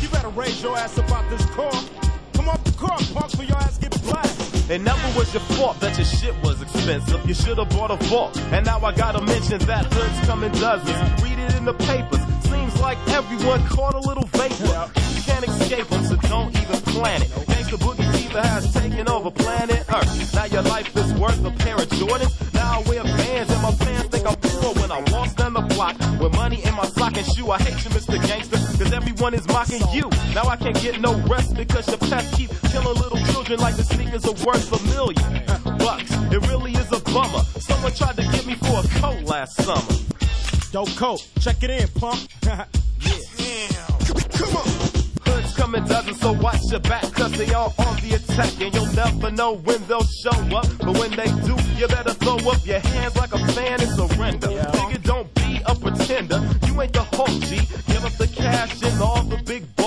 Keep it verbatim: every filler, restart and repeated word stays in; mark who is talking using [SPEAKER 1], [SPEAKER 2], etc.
[SPEAKER 1] You better raise your ass about this car. Come off the car, punk, for your ass get blasted.
[SPEAKER 2] It never was your fault that your shit was expensive. You should have bought a vault. And now I gotta mention that hoods come in dozens. Read it in the papers. Seems like everyone caught a little vapor. You can't escape them, so don't even plan it. Gangsta Boogie Fever has taken over planet Earth. Now your life is worth a pair of Jordans. Now I wear bands and my fans think I'm poor when I walk down the block with money in my sock and shoe. I hate you, Mister Gangster, cause everyone is mocking you. Now I can't get no rest because your pets keep killing little children like the sneakers are worth a million bucks. It really is a bummer. Someone tried to get me for a coat last summer.
[SPEAKER 1] Dope coat, check it in, punk. Yeah. Damn. Come on.
[SPEAKER 2] Hoods come in dozens, so watch your back, cause they all on the attack, and you'll never know when they'll show up. But when they do, you better throw up your hands like a fan and surrender. Yeah. Nigga, don't be a pretender. You ain't the whole G. Give up the cash and all the big